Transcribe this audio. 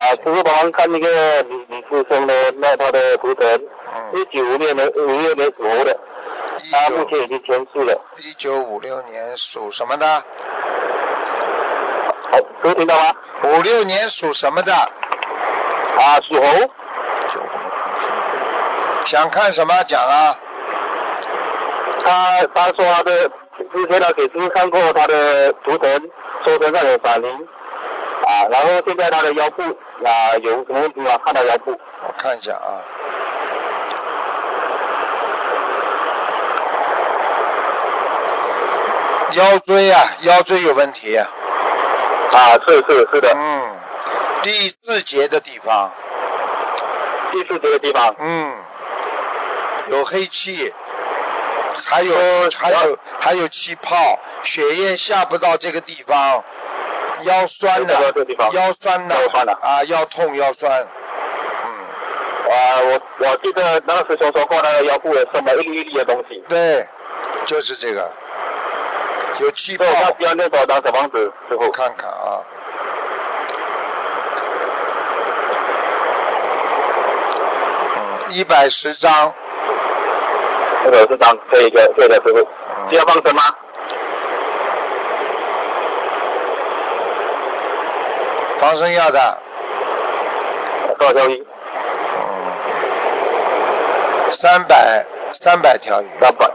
师傅帮忙看那个李师兄的他的图腾，1956年5月的属猴的，他目前已经签字了。 1956年属什么的？ 好，师傅听到吗 ？56年属什么的？ 属猴。 想看什么讲啊？ 他说他的之前他给师傅看过他的图腾，说身上有闪灵然后现在他的腰部有什么问题吗？看他腰部。 我看一下啊。腰椎有问题。 是的。 第4节的地方。 第4节的地方。 有黑气，还有气泡，血液下不到这个地方，腰酸的，腰酸的腰痛腰酸。 我记得那个师兄说过那个腰部有什么一粒一粒的东西。 对，就是这个，有气泡。 他需要念多少张小房子？师傅看看啊。110张。 110张，可以的，师傅。需要放生吗？ 放生要的。 多少条鱼 ？300条鱼。